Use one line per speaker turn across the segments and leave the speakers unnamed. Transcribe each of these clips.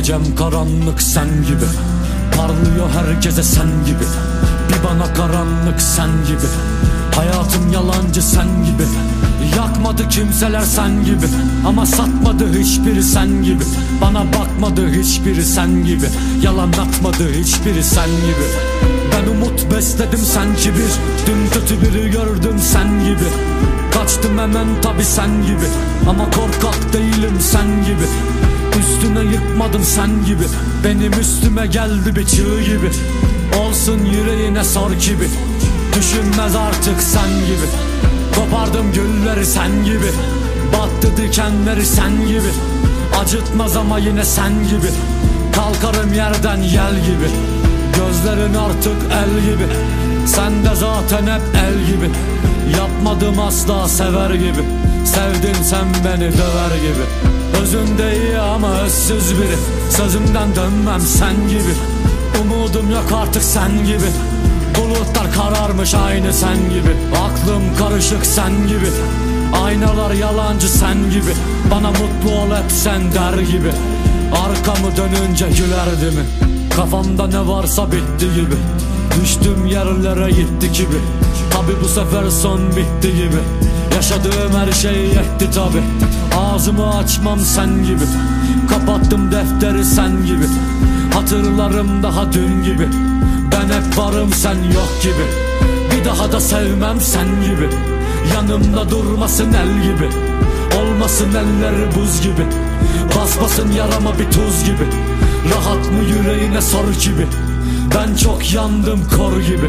Gecem karanlık sen gibi, parlıyor herkese sen gibi. Bir bana karanlık sen gibi, hayatım yalancı sen gibi. Yakmadı kimseler sen gibi, ama satmadı hiçbiri sen gibi. Bana bakmadı hiçbiri sen gibi, yalan atmadı hiçbiri sen gibi. Ben umut besledim sen kibir, dün kötü biri gördüm sen gibi. Kaçtım hemen tabi sen gibi, ama korkak değilim sen gibi. Üstüne yıkmadım sen gibi, benim üstüme geldi bir çığ gibi. Olsun yüreğine sor gibi, düşünmez artık sen gibi. Kopardım gülleri sen gibi, battı dikenleri sen gibi. Acıtmaz ama yine sen gibi, kalkarım yerden yel gibi. Gözlerin artık el gibi, sen de zaten hep el gibi. Yapmadım asla sever gibi, sevdin sen beni döver gibi. Özünde iyi ama özsüz biri, sözümden dönmem sen gibi. Umudum yok artık sen gibi, bulutlar kararmış aynı sen gibi. Aklım karışık sen gibi, aynalar yalancı sen gibi. Bana mutlu ol hep sen der gibi, arkamı dönünce gülerdi mi? Kafamda ne varsa bitti gibi, düştüm yerlere gitti gibi. Tabi bu sefer son bitti gibi, yaşadığım her şey yetti tabi. Ağzımı açmam sen gibi, kapattım defteri sen gibi. Hatırlarım daha dün gibi, ben hep varım sen yok gibi. Bir daha da sevmem sen gibi, yanımda durmasın el gibi. Olmasın elleri buz gibi, basmasın yarama bir tuz gibi. Rahat mı yüreğine sor gibi, ben çok yandım kor gibi.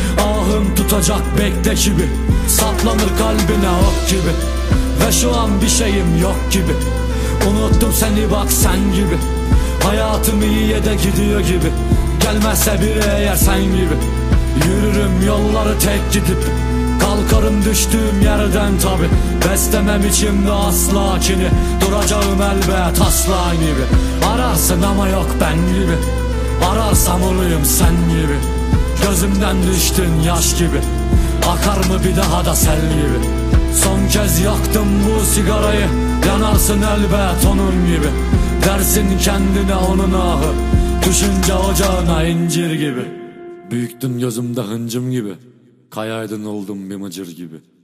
Ahım tutacak bekle gibi, saplanır kalbine ok gibi. Ve şu an bir şeyim yok gibi, unuttum seni bak sen gibi. Hayatım iyiye de gidiyor gibi, gelmezse biri eğer sen gibi. Yürürüm yolları tek gidip, kalkarım düştüğüm yerden tabi. Beslemem içimde asla kini, duracağım elbet asla gibi. Ararsın ama yok ben gibi, ararsam olayım sen gibi. Gözümden düştün yaş gibi, akar mı bir daha da sel gibi. Son kez yaktım bu sigarayı, yanarsın elbet onun gibi. Dersin kendine onun ahı, düşünce ocağına incir gibi. Büyüktün gözümde hıncım gibi, kayaydın oldum bir mıcır gibi.